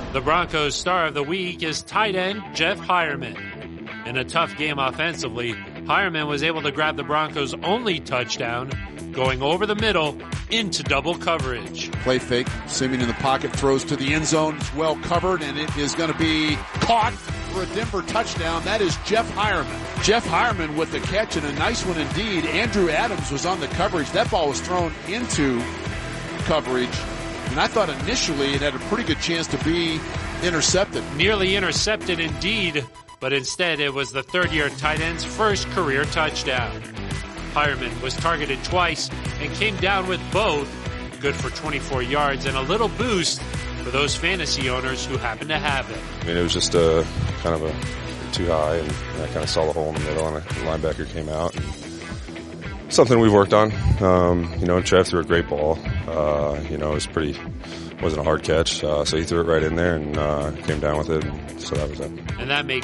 The Broncos' star of the week is tight end Jeff Heuerman. In a tough game offensively, Heuerman was able to grab the Broncos' only touchdown, going over the middle into double coverage. Play fake, Simeon in the pocket, throws to the end zone. It's well covered, and it is going to be caught for a Denver touchdown. That is Jeff Heuerman. Jeff Heuerman with the catch, and a nice one indeed. Andrew Adams was on the coverage. That ball was thrown into coverage, and I thought initially it had a pretty good chance to be intercepted. Nearly intercepted indeed, but instead it was the third-year tight end's first career touchdown. Heuerman was targeted twice and came down with both, good for 24 yards and a little boost for those fantasy owners who happen to have it. I mean, it was just a kind of a too high, and I kind of saw the hole in the middle, and the linebacker came out. And something we've worked on. Trev threw a great ball. It wasn't a hard catch, so he threw it right in there and came down with it. So that was it. And that made